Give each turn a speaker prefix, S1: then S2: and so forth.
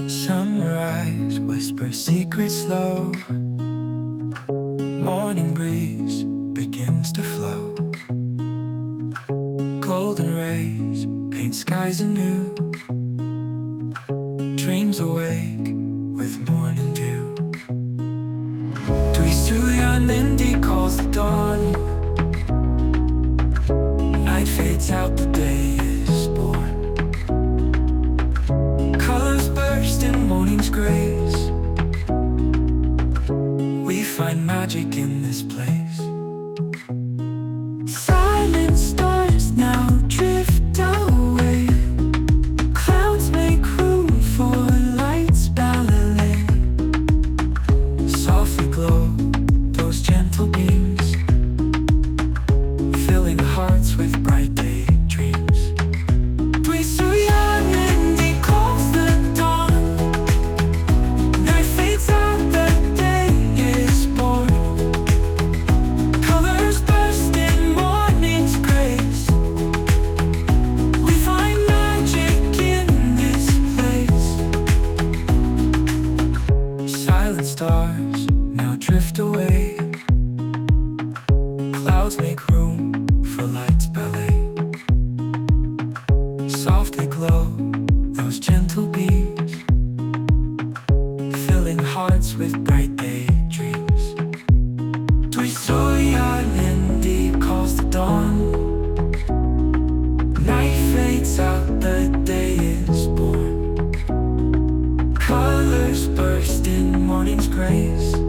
S1: Sunrise whispers secrets slow. Morning breeze begins to flow. Golden rays paint skies anew. Dreams awake with morning dew. Tuisuyanindi calls the dawn. Night fades out, the day is born. Colors burst in morning's grace. We find magic in this place. Silent stars now drift away. Clouds make room for light's ballet. Softly glow those gentle beams, filling hearts with bright daydreams. Tuisuyanindi calls the dawn. Night fades out, the day is born. Colors burst in morning's grace. We find magic in this place. Silent stars now drift away. Clouds make room for light's ballet. Softly glow those gentle beams, filling hearts with bright daydreams. Tuisuyanindi calls the dawn. Night fades out, the day is born. Colors burst in morning's grace.